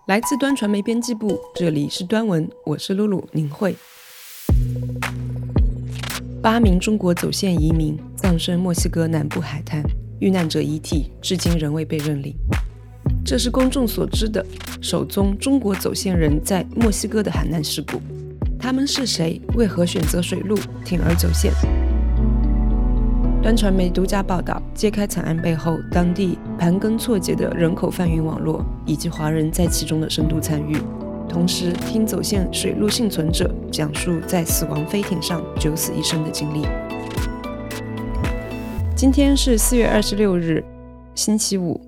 来自端传媒编辑部，这里是端文，我是露露宁慧。8名中国走线移民葬身墨西哥南部海滩，遇难者遗体至今仍未被认领。这是公众所知的首宗中国走线人在墨西哥的海难事故。他们是谁？为何选择水路，铤而走线？端传媒独家报道，揭开惨案背后当地盘根错节的人口贩运网络，以及华人在其中的深度参与。同时听走线水路幸存者讲述在死亡飞艇上九死一生的经历。今天是4月26日，星期五。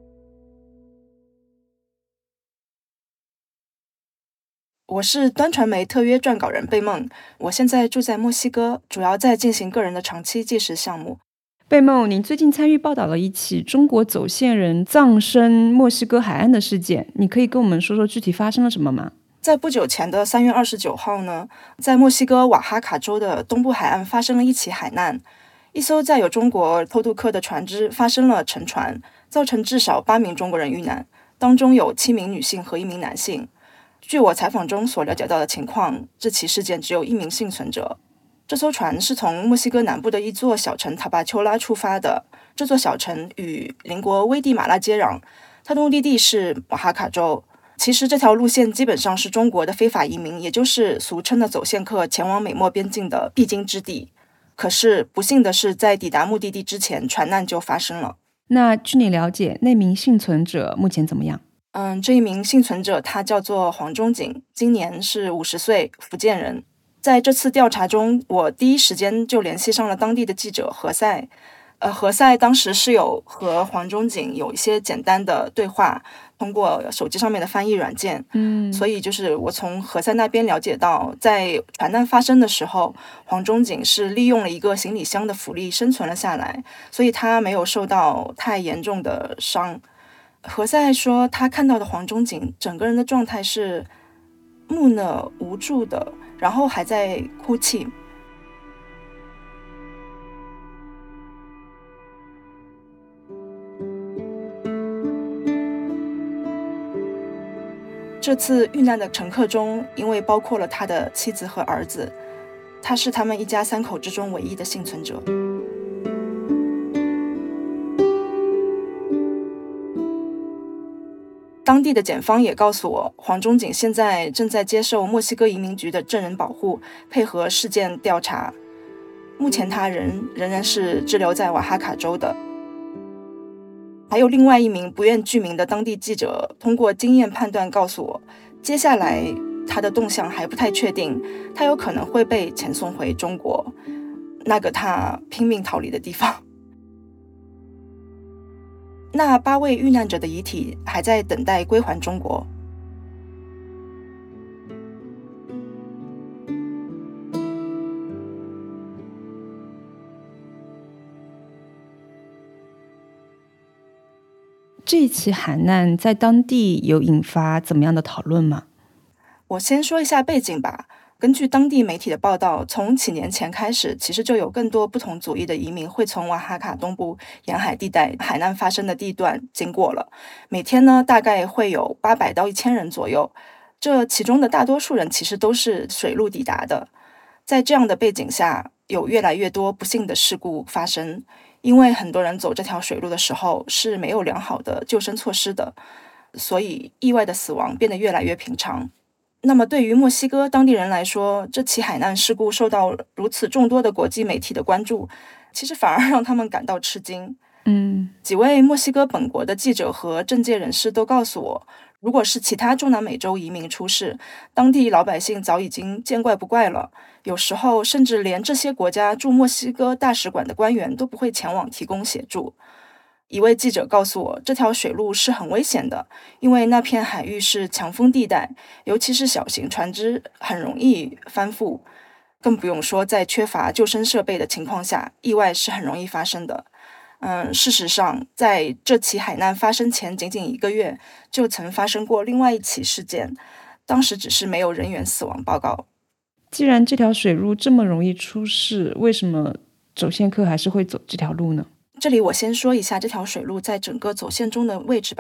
我是端传媒特约撰稿人贝梦，我现在住在墨西哥，主要在进行个人的长期纪实项目。 贝梦，你最近参与报道了一起中国走线人葬身墨西哥海岸的事件，你可以跟我们说说具体发生了什么吗？ 在不久前的3月29号呢，在墨西哥瓦哈卡州的东部海岸发生了一起海难，一艘载有中国偷渡客的船只发生了沉船，造成至少8名中国人遇难，当中有7名女性和1名男性。据我采访中所了解到的情况，这起事件只有1名幸存者。这艘船是从墨西哥南部的一座小城塔巴丘拉出发的，这座小城与邻国危地马拉接壤，它的目的地是瓦哈卡州。其实这条路线基本上是中国的非法移民，也就是俗称的走线客前往美墨边境的必经之地。可是不幸的是，在抵达目的地之前，船难就发生了。 那据你了解，那名幸存者目前怎么样？ 这一名幸存者他叫做黄忠景，今年是50岁，福建人。在这次调查中，我第一时间就联系上了当地的记者何塞。何塞当时是有和黄忠景有一些简单的对话，通过手机上面的翻译软件。所以就是我从何塞那边了解到，在船难发生的时候，黄忠景是利用了一个行李箱的浮力生存了下来，所以他没有受到太严重的伤。何塞说他看到的黄忠景整个人的状态是木讷无助的，然后还在哭泣。这次遇难的乘客中，因为包括了他的妻子和儿子，他是他们一家3口之中唯一的幸存者。当地的检方也告诉我，黄忠景现在正在接受墨西哥移民局的证人保护，配合事件调查。目前他仍然是滞留在瓦哈卡州的。还有另外一名不愿具名的当地记者，通过经验判断告诉我，接下来他的动向还不太确定，他有可能会被遣送回中国，那个他拼命逃离的地方。那8位遇难者的遗体还在等待归还中国。 这一起海难在当地有引发怎么样的讨论吗？ 我先说一下背景吧。根据当地媒体的报道，从几年前开始，其实就有更多不同族裔的移民会从瓦哈卡东部沿海地带海难发生的地段经过了。每天呢，大概会有800到1000人左右。这其中的大多数人其实都是水路抵达的。在这样的背景下，有越来越多不幸的事故发生，因为很多人走这条水路的时候是没有良好的救生措施的，所以意外的死亡变得越来越平常。那么对于墨西哥当地人来说，这起海难事故受到如此众多的国际媒体的关注，其实反而让他们感到吃惊。几位墨西哥本国的记者和政界人士都告诉我，如果是其他中南美洲移民出事，当地老百姓早已经见怪不怪了，有时候甚至连这些国家驻墨西哥大使馆的官员都不会前往提供协助。一位记者告诉我，这条水路是很危险的，因为那片海域是强风地带，尤其是小型船只很容易翻覆，更不用说在缺乏救生设备的情况下，意外是很容易发生的。事实上，在这起海难发生前仅仅1个月，就曾发生过另外一起事件，当时只是没有人员死亡报告。 既然这条水路这么容易出事，为什么走线客还是会走这条路呢？ 这里我先说一下这条水路在整个走线中的位置吧。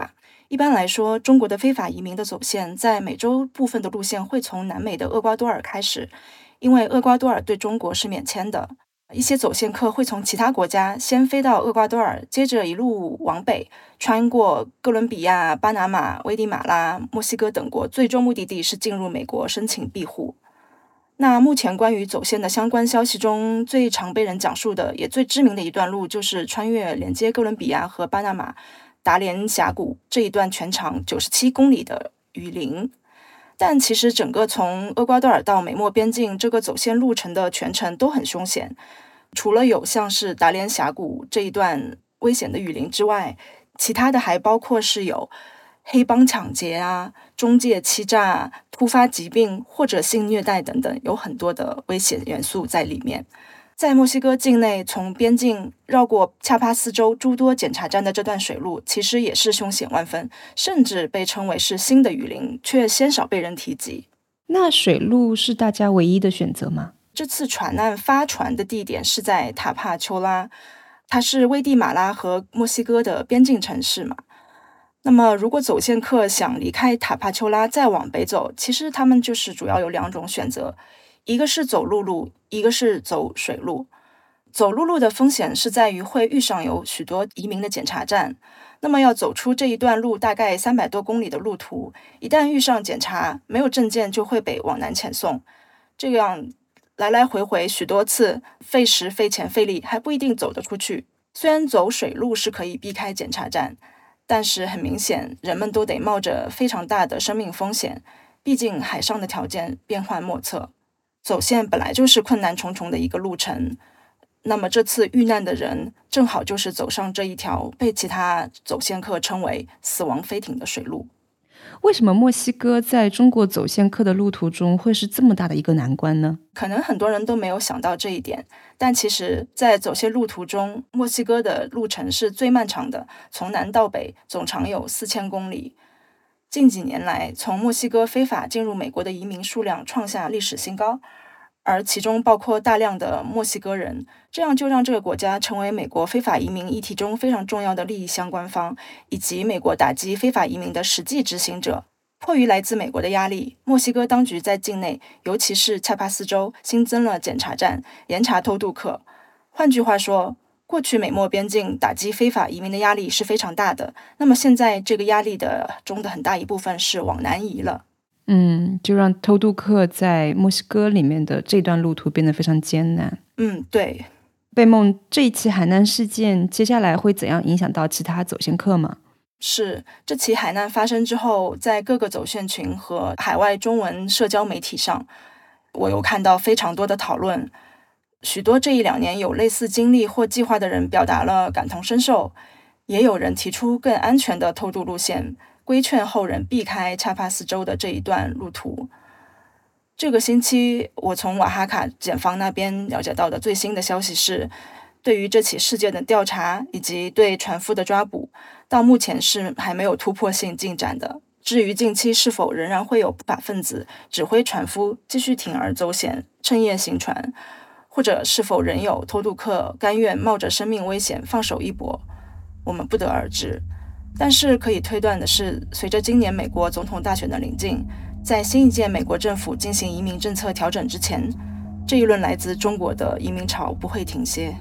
一般来说，中国的非法移民的走线在美洲部分的路线会从南美的厄瓜多尔开始，因为厄瓜多尔对中国是免签的。一些走线客会从其他国家先飞到厄瓜多尔，接着一路往北，穿过哥伦比亚、巴拿马、危地马拉、墨西哥等国，最终目的地是进入美国申请庇护。那目前关于走线的相关消息中，最常被人讲述的也最知名的一段路，就是穿越连接哥伦比亚和巴拿马达连峡谷这一段全长97公里的雨林。但其实整个从厄瓜多尔到美墨边境这个走线路程的全程都很凶险，除了有像是达连峡谷这一段危险的雨林之外，其他的还包括是有黑帮抢劫啊、中介欺诈、突发疾病或者性虐待等等，有很多的危险元素在里面。在墨西哥境内，从边境绕过恰帕斯州诸多检查站的这段水路，其实也是凶险万分，甚至被称为是新的雨林，却鲜少被人提及。 那水路是大家唯一的选择吗？ 这次船难发船的地点是在塔帕丘拉，它是危地马拉和墨西哥的边境城市嘛。那么如果走线客想离开塔帕丘拉再往北走，其实他们就是主要有2种选择，一个是走陆路，一个是走水路。走陆路的风险是在于会遇上有许多移民的检查站，那么要走出这一段路大概300多公里的路途，一旦遇上检查，没有证件就会被往南遣送，这样来来回回许多次，费时费钱费力，还不一定走得出去。虽然走水路是可以避开检查站，但是很明显人们都得冒着非常大的生命风险，毕竟海上的条件变幻莫测，走线本来就是困难重重的一个路程。那么这次遇难的人正好就是走上这一条被其他走线客称为死亡飞艇的水路。 为什么墨西哥在中国走线客的路途中会是这么大的一个难关呢？ 可能很多人都没有想到这一点，但其实在走线路途中，墨西哥的路程是最漫长的，从南到北总长有4000公里。近几年来，从墨西哥非法进入美国的移民数量创下历史新高，而其中包括大量的墨西哥人，这样就让这个国家成为美国非法移民议题中非常重要的利益相关方，以及美国打击非法移民的实际执行者。迫于来自美国的压力，墨西哥当局在境内，尤其是恰帕斯州新增了检查站，严查偷渡客。换句话说，过去美墨边境打击非法移民的压力是非常大的，那么现在这个压力中的很大一部分是往南移了。 就让偷渡客在墨西哥里面的这段路途变得非常艰难。 对。 贝梦，这一起海难事件接下来会怎样影响到其他走线客吗？ 是，这起海难发生之后，在各个走线群和海外中文社交媒体上，我有看到非常多的讨论。许多这1-2年有类似经历或计划的人表达了感同身受，也有人提出更安全的偷渡路线，规劝后人避开恰帕斯州的这一段路途。这个星期，我从瓦哈卡检方那边了解到的最新的消息是，对于这起事件的调查以及对船夫的抓捕，到目前是还没有突破性进展的。至于近期是否仍然会有不法分子指挥船夫继续铤而走险、趁夜行船，或者是否仍有偷渡客甘愿冒着生命危险放手一搏，我们不得而知。但是可以推断的是，随着今年美国总统大选的临近，在新一届美国政府进行移民政策调整之前，这一轮来自中国的移民潮不会停歇。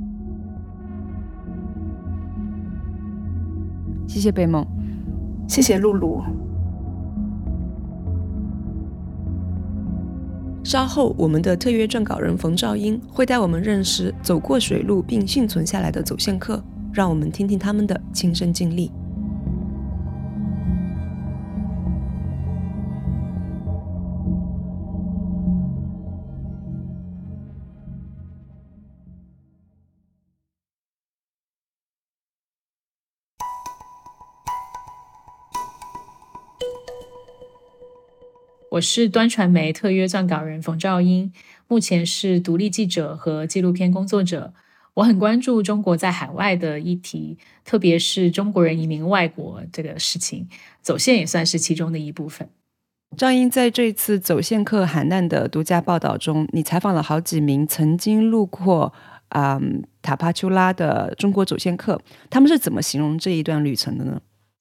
谢谢贝梦。 谢谢露露。 稍后我们的特约撰稿人冯兆英会带我们认识走过水路并幸存下来的走线客，让我们听听他们的亲身经历。 我是端传媒特约撰稿人冯兆英，目前是独立记者和纪录片工作者。我很关注中国在海外的议题，特别是中国人移民外国这个事情，走线也算是其中的一部分。 兆英，在这次走线客海难的独家报道中，你采访了好几名曾经路过塔帕丘拉的中国走线客，他们是怎么形容这一段旅程的呢？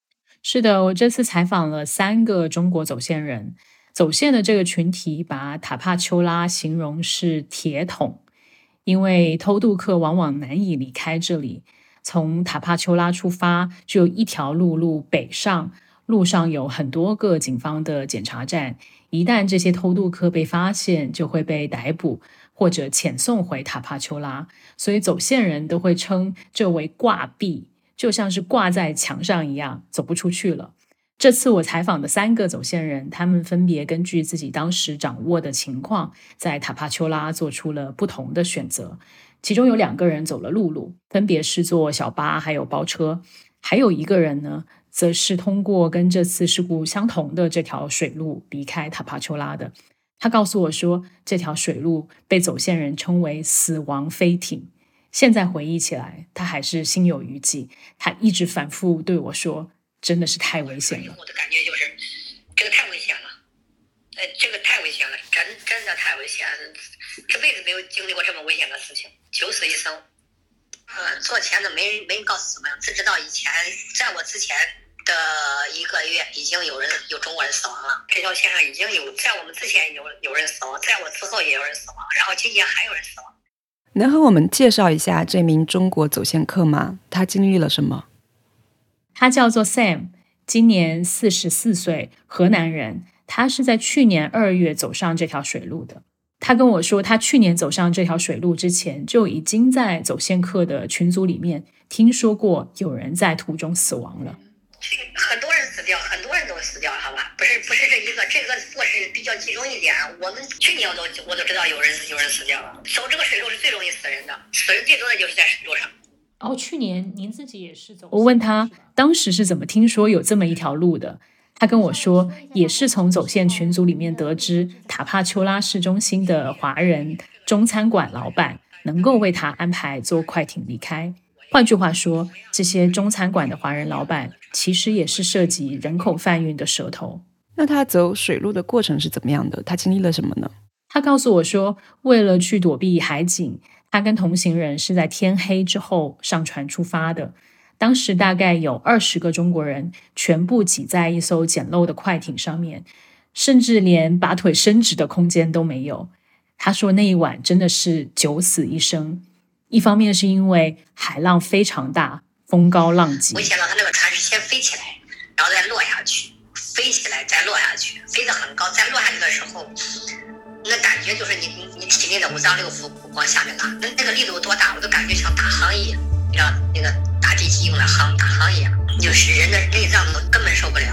是的，我这次采访了3个中国走线人。走线的这个群体把塔帕丘拉形容是铁桶，因为偷渡客往往难以离开这里。从塔帕丘拉出发，只有一条路北上，路上有很多个警方的检查站。一旦这些偷渡客被发现，就会被逮捕或者遣送回塔帕丘拉。所以走线人都会称这为挂壁，就像是挂在墙上一样，走不出去了。这次我采访的3个走线人，他们分别根据自己当时掌握的情况，在塔帕丘拉做出了不同的选择。其中有2个人走了陆路，分别是坐小巴还有包车，还有1个人呢，则是通过跟这次事故相同的这条水路离开塔帕丘拉的。他告诉我说，这条水路被走线人称为死亡飞艇。现在回忆起来，他还是心有余悸。他一直反复对我说，真的是太危险了。 我的感觉就是这个太危险了，这个太危险了，真的太危险了，这辈子没有经历过这么危险的事情，九死一生。做前的没人告诉怎么样，只知道以前在我之前的1个月已经有中国人死亡了，这条线上已经在我们之前有人死亡，在我之后也有人死亡，然后今年还有人死亡。 能和我们介绍一下这名中国走线客吗？他经历了什么？ 他叫做 Sam， 今年44岁，河南人。他是在去年2月走上这条水路的。他跟我说，他去年走上这条水路之前，就已经在走线客的群组里面听说过有人在途中死亡了。 很多人死掉，很多人都死掉，好吧？不是这一个，这个做事比较集中一点。我们去年我都知道有人死掉了。走这个水路是最容易死人的，死人最多的就是在水路上。 去年您自己也是走？我问他当时是怎么听说有这么一条路的。他跟我说，也是从走线群组里面得知，塔帕丘拉市中心的华人中餐馆老板能够为他安排坐快艇离开。换句话说，这些中餐馆的华人老板其实也是涉及人口贩运的蛇头。 那他走水路的过程是怎么样的？他经历了什么呢？ 他告诉我说，为了去躲避海警，他跟同行人是在天黑之后上船出发的。当时大概有20个中国人全部挤在一艘简陋的快艇上面，甚至连把腿伸直的空间都没有。他说那一晚真的是九死一生，一方面是因为海浪非常大，风高浪急。 危险到他那个船是先飞起来，然后再落下去，飞起来再落下去，飞得很高，再落下去的时候，那感觉就是你体内的5脏6腑往下面拉，那个力度有多大，我都感觉像打航一样，你知道那个打地基用来打航一样，就是人的内脏都根本受不了。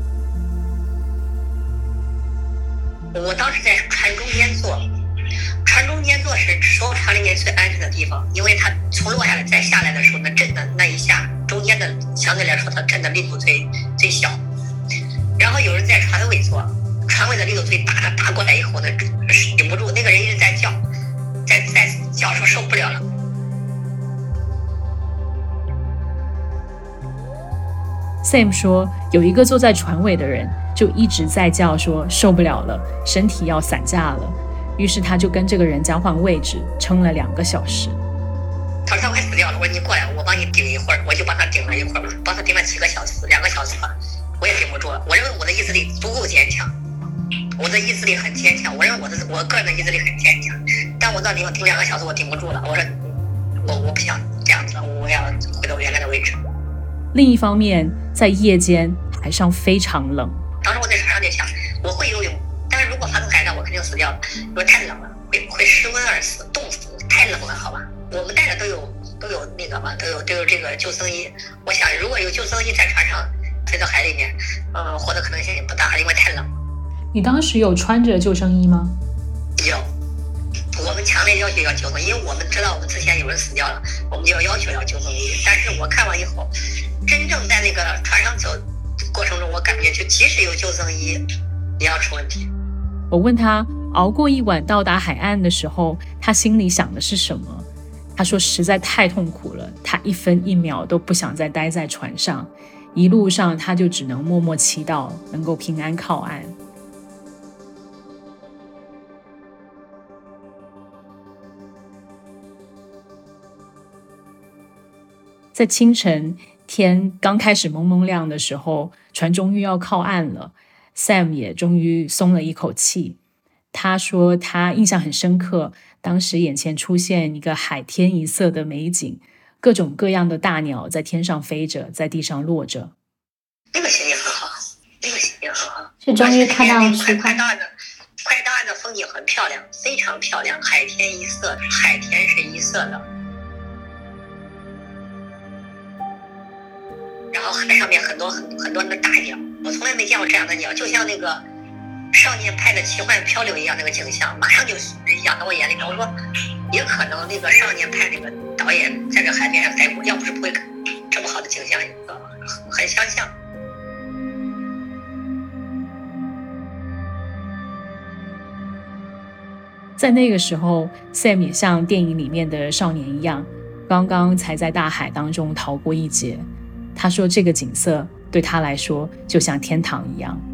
我当时在船中间坐，船中间坐是所有船里面最安全的地方，因为它从落下来再下来的时候，那震的那一下，中间的相对来说它震的力度最小。然后有人在船尾坐，船尾的力度最大，打过来以后呢，顶不住，那个人一直在叫，在叫说受不了了。 Sam 说，有一个坐在船尾的人就一直在叫说受不了了，身体要散架了。于是他就跟这个人交换位置，撑了2个小时。 他说他快死掉了，我说你过来，我帮你顶一会儿，我就帮他顶了一会儿，帮他顶了7个小时，2个小时吧，我也顶不住了。我认为我的意志力足够坚强，我的意志力很坚强，我认为我个人的意志力很坚强，但我到顶2个小时我顶不住了，我说我不想这样子了，我要回到原来的位置。 另一方面，在夜间海上非常冷。 当时我在船上就想，我会游泳，但是如果发生海难，我肯定死掉了，因为太冷了，会失温而死，冻死，太冷了，好吧。我们带的都有那个嘛，都有这个救生衣。我想，如果有救生衣在船上飞到海里面，活的可能性也不大，因为太冷。 你当时有穿着救生衣吗？ 有，我们强烈要求要救生衣，因为我们知道我们之前有人死掉了，我们就要求要救生衣。但是我看完以后，真正在那个船上走过程中，我感觉就即使有救生衣也要出问题。 我问他熬过一晚到达海岸的时候，他心里想的是什么？他说实在太痛苦了，他1分1秒都不想再待在船上，一路上他就只能默默祈祷能够平安靠岸。在清晨， 天刚开始蒙蒙亮的时候，船终于要靠岸了， Sam 也终于松了一口气。他说他印象很深刻，当时眼前出现一个海天一色的美景，各种各样的大鸟在天上飞着，在地上落着。 那个心情很好，那个心情很好。 是终于看到快到岸的风景很漂亮，非常漂亮，海天一色，海天是一色的。然后海上面很多那个大鸟，我从来没见过这样的鸟，就像那个少年派的奇幻漂流一样，那个景象马上就养到我眼里面。我说也可能那个少年派那个导演在这海边上待过，要不是不会这么好的景象，很相像。 在那个时候 Sam 也像电影里面的少年一样，刚刚才在大海当中逃过一劫。他说这个景色对他来说就像天堂一样。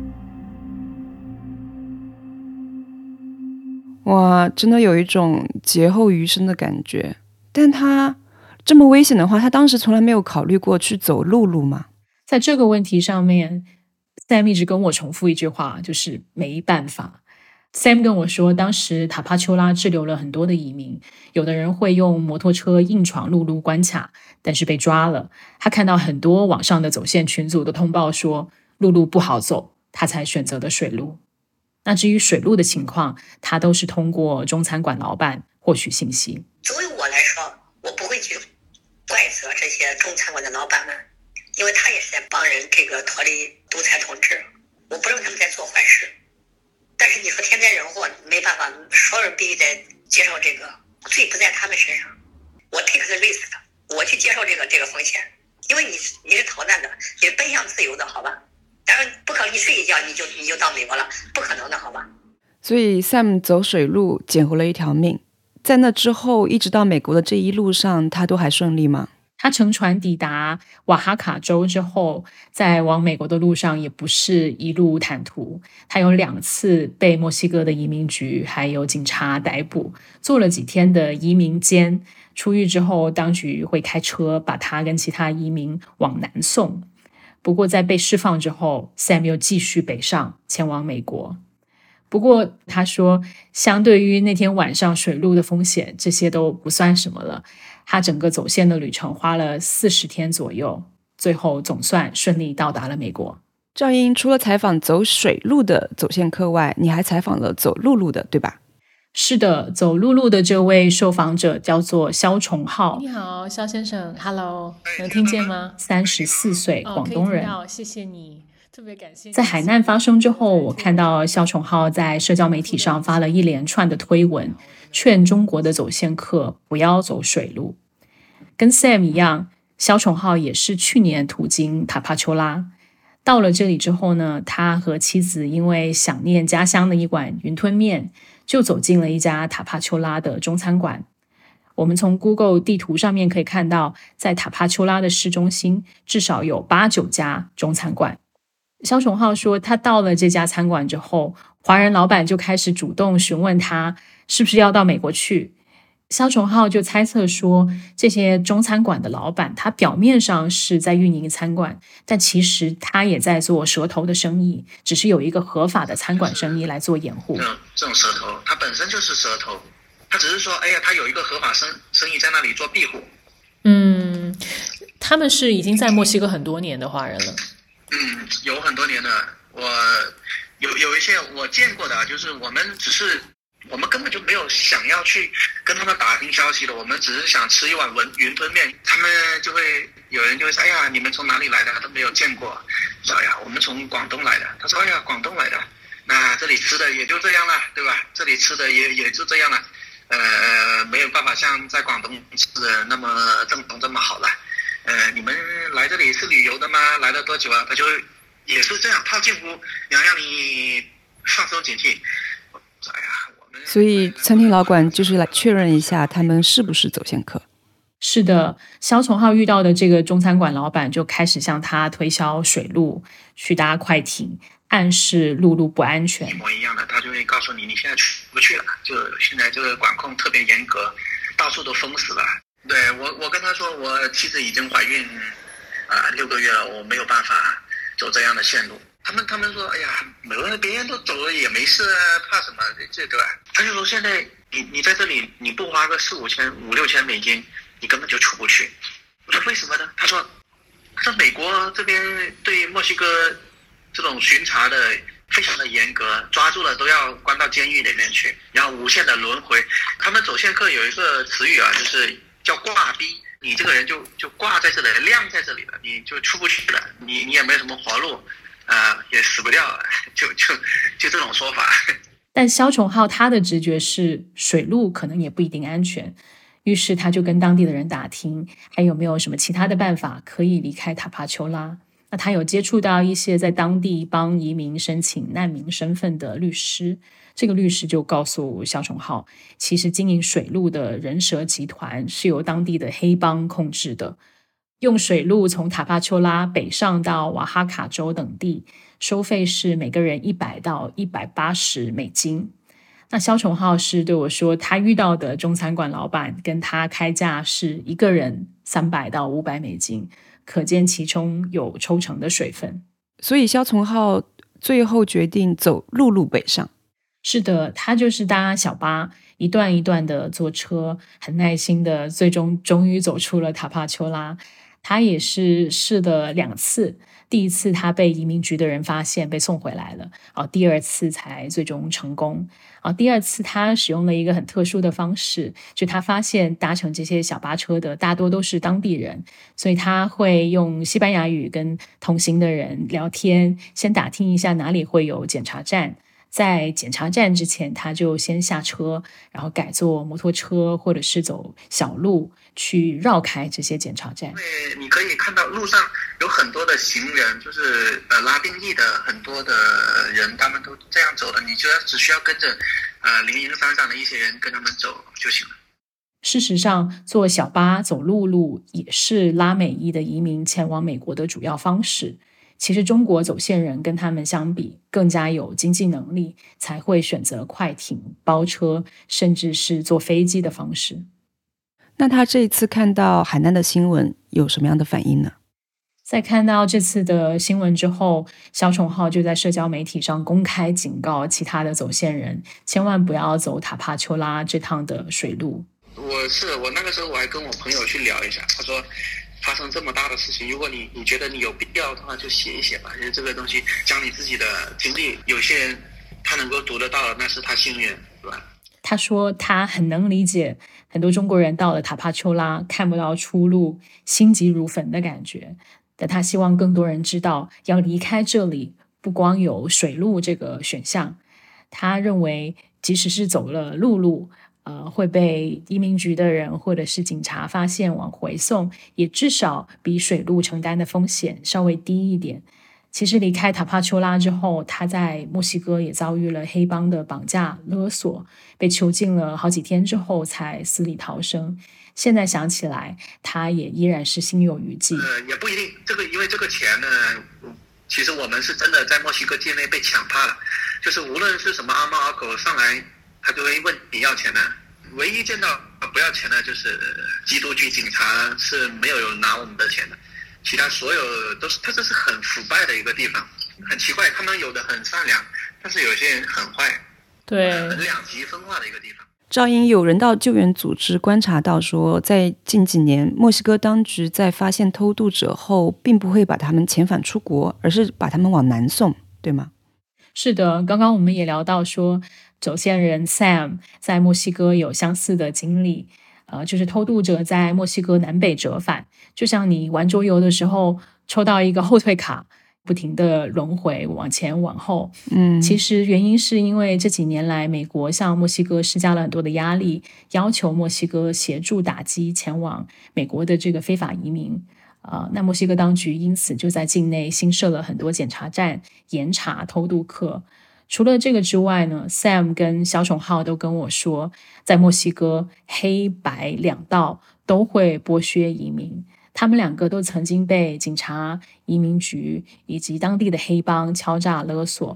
哇，真的有一种劫后余生的感觉。但他这么危险的话，他当时从来没有考虑过去走陆路吗？ 在这个问题上面 Sam 一直跟我重复一句话，就是没办法。Sam 跟我说，当时塔帕丘拉滞留了很多的移民，有的人会用摩托车硬闯陆路关卡，但是被抓了。他看到很多网上的走线群组的通报说陆路不好走，他才选择的水路。那至于水路的情况，他都是通过中餐馆老板获取信息。 作为我来说，我不会去怪责这些中餐馆的老板们，因为他也是在帮人这个脱离独裁统治，我不认为他们在做坏事。但是你说天灾人祸没办法，所有人必须得接受这个，罪不在他们身上。我 take the risk， 我去接受这个风险，因为你是逃难的，你是奔向自由的，好吧？当然不可能你睡一觉你就到美国了，不可能的，好吧？ 所以 Sam 走水路捡回了一条命。在那之后一直到美国的这一路上，他都还顺利吗？ 他乘船抵达瓦哈卡州之后，在往美国的路上也不是一路坦途，他有2次被墨西哥的移民局还有警察逮捕，做了几天的移民监。出狱之后，当局会开车把他跟其他移民往南送。不过在被释放之后， Sam 又继续北上前往美国。不过他说，相对于那天晚上水路的风险，这些都不算什么了。他整个走线的旅程花了40天左右，最后总算顺利到达了美国。 赵英除了采访走水路的走线客外，你还采访了走陆路的，对吧？ 是的，走陆路的这位受访者叫做肖崇浩。 你好，肖先生 ，Hello， 能听见吗 ？34岁，广东人。 谢谢你，特别感谢。 在海难发生之后，我看到肖崇浩在社交媒体上发了一连串的推文，劝中国的走线客不要走水路。跟 Sam 一样，肖崇浩也是去年途经塔帕丘拉。到了这里之后呢，他和妻子因为想念家乡的一碗云吞面，就走进了一家塔帕丘拉的中餐馆。我们从 Google 地图上面可以看到，在塔帕丘拉的市中心至少有8-9家中餐馆。肖崇浩说，他到了这家餐馆之后，华人老板就开始主动询问他是不是要到美国去。肖崇浩就猜测说，这些中餐馆的老板他表面上是在运营餐馆，但其实他也在做蛇头的生意，只是有一个合法的餐馆生意来做掩护。 这种蛇头他本身就是蛇头，他只是说他有一个合法生意在那里做庇护。 他们是已经在墨西哥很多年的华人了。 有很多年了。我有一些我见过的，就是我们根本就没有想要去跟他们打听消息的，我们只是想吃一碗云吞面，他们有人就会说，你们从哪里来的？都没有见过。说我们从广东来的。他说广东来的，那这里吃的也就这样了，对吧？这里吃的也就这样了，没有办法像在广东吃的那么正宗这么好了。你们来这里是旅游的吗？来了多久啊？他就也是这样套近乎，让你放松警惕。 所以餐厅老板就是来确认一下他们是不是走线客。 是的，肖崇浩遇到的这个中餐馆老板就开始向他推销水路，去搭快艇，暗示陆路不安全。 一模一样的，他就会告诉你现在出不去了，就现在这个管控特别严格，到处都封死了。对，我跟他说我妻子已经怀孕 6个月了，我没有办法走这样的线路。他们说，哎呀，别人都走了也没事啊，怕什么这个？他就说现在你在这里你不花个4、5千、5、6千美金，你根本就出不去。我说为什么呢？他说美国这边对墨西哥这种巡查的非常的严格，抓住了都要关到监狱里面去，然后无限的轮回。他们走线客有一个词语啊，就是叫挂逼，你这个人就挂在这里，晾在这里了，你就出不去了，你也没有什么活路，也死不掉了，就这种说法。 但肖崇浩他的直觉是水路可能也不一定安全，于是他就跟当地的人打听，还有没有什么其他的办法可以离开塔帕丘拉。那他有接触到一些在当地帮移民申请难民身份的律师，这个律师就告诉肖崇浩，其实经营水路的人蛇集团是由当地的黑帮控制的，用水路从塔帕丘拉北上到瓦哈卡州等地，收费是每个人100到180美金。那肖崇浩是对我说，他遇到的中餐馆老板跟他开价是一个人300到500美金，可见其中有抽成的水分。 所以肖崇浩最后决定走陆路北上。 是的，他就是搭小巴，一段一段的坐车，很耐心的，最终于走出了塔帕丘拉。他也是试了2次，第一次他被移民局的人发现，被送回来了，第二次才最终成功。第二次他使用了一个很特殊的方式，就他发现搭乘这些小巴车的大多都是当地人，所以他会用西班牙语跟同行的人聊天，先打听一下哪里会有检查站。在检查站之前，他就先下车，然后改坐摩托车或者是走小路去绕开这些检查站。 因为你可以看到路上有很多的行人，就是拉丁裔的很多的人，他们都这样走的，你只需要跟着零零散散的一些人跟他们走就行了。 事实上，坐小巴走陆路也是拉美裔的移民前往美国的主要方式。其实中国走线人跟他们相比更加有经济能力，才会选择快艇、包车，甚至是坐飞机的方式。 那他这一次看到海难的新闻有什么样的反应呢？ 在看到这次的新闻之后，肖崇浩就在社交媒体上公开警告其他的走线人，千万不要走塔帕丘拉这趟的水路。 我那个时候我还跟我朋友去聊一下，他说发生这么大的事情，如果你觉得你有必要的话，就写一写吧，因为这个东西讲你自己的经历，有些人他能够读得到，那是他幸运，对吧？ 他说他很能理解很多中国人到了塔帕丘拉看不到出路，心急如焚的感觉，但他希望更多人知道，要离开这里不光有水路这个选项，他认为即使是走了陆路会被移民局的人或者是警察发现往回送，也至少比水路承担的风险稍微低一点。其实离开塔帕丘拉之后，他在墨西哥也遭遇了黑帮的绑架勒索，被囚禁了好几天之后才死里逃生。现在想起来，他也依然是心有余悸。 也不一定，因为这个钱呢，其实我们是真的在墨西哥境内被抢怕了，就是无论是什么阿猫阿狗上来，他就会问你要钱的。唯一见到不要钱的就是缉毒局警察是没有拿我们的钱的，其他所有都是，他这是很腐败的一个地方，很奇怪，他们有的很善良，但是有些人很坏， 对， 很两极分化的一个地方。 赵英，有人道救援组织观察到说，在近几年墨西哥当局在发现偷渡者后并不会把他们遣返出国，而是把他们往南送，对吗？ 是的，刚刚我们也聊到说，走线人 Sam 在墨西哥有相似的经历，就是偷渡者在墨西哥南北折返，就像你玩桌游的时候抽到一个后退卡，不停的轮回往前往后。其实原因是因为这几年来美国向墨西哥施加了很多的压力，要求墨西哥协助打击前往美国的这个非法移民。那墨西哥当局因此就在境内新设了很多检查站，严查偷渡客。除了这个之外呢， Sam 跟肖崇浩都跟我说，在墨西哥黑白两道都会剥削移民，他们两个都曾经被警察、移民局以及当地的黑帮敲诈勒索。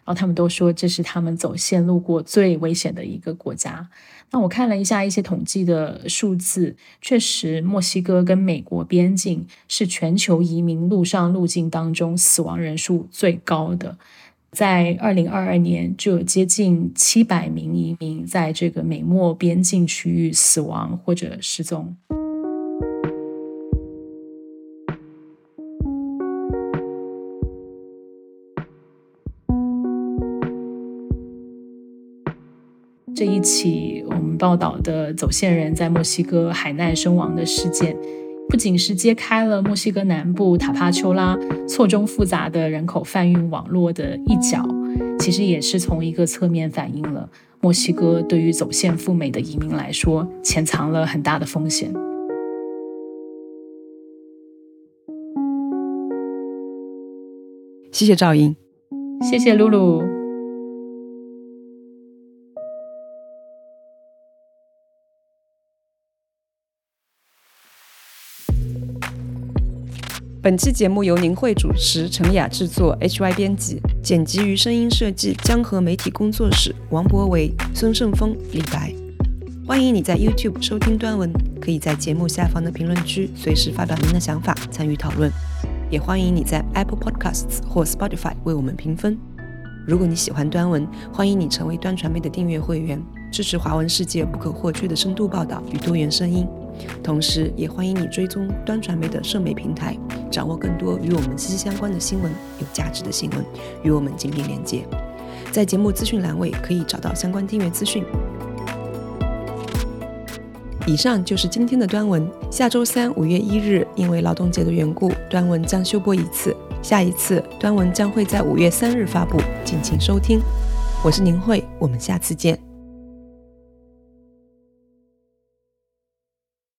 然后他们都说这是他们走线路过最危险的一个国家。那我看了一下一些统计的数字，确实墨西哥跟美国边境是全球移民陆上路径当中死亡人数最高的。在2022年就有接近700名移民在这个美墨边境区域死亡或者失踪。这一起我们报道的走线人在墨西哥海难身亡的事件，不仅是揭开了墨西哥南部塔帕丘拉错综复杂的人口贩运网络的一角，其实也是从一个侧面反映了墨西哥对于走线赴美的移民来说潜藏了很大的风险。 谢谢赵英， 谢谢露露。 本期节目由宁慧主持，陈雅制作， HY 编辑，剪辑与声音设计江河媒体工作室，王博维、孙胜峰、李白。欢迎你在 YouTube 收听端文，可以在节目下方的评论区随时发表您的想法，参与讨论。也欢迎你在 Apple Podcasts 或 Spotify 为我们评分。如果你喜欢端文，欢迎你成为端传媒的订阅会员，支持华文世界不可或缺的深度报道与多元声音。同时也欢迎你追踪端传媒的社媒平台，掌握更多与我们息息相关的新闻，有价值的新闻，与我们紧密连接。在节目资讯栏位可以找到相关订阅资讯。以上就是今天的端文。下周三5月1日，因为劳动节的缘故，端文将休播一次，下一次端文将会在5月3日发布，敬请收听。我是宁慧，我们下次见。